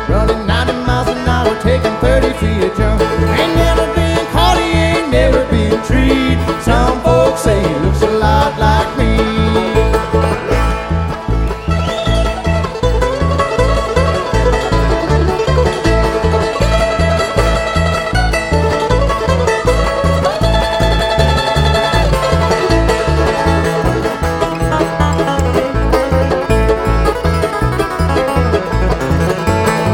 running 90 miles an hour, taking 30 feet a jump. Ain't never been caught, he ain't never been treed. Some folks say he looks a lot like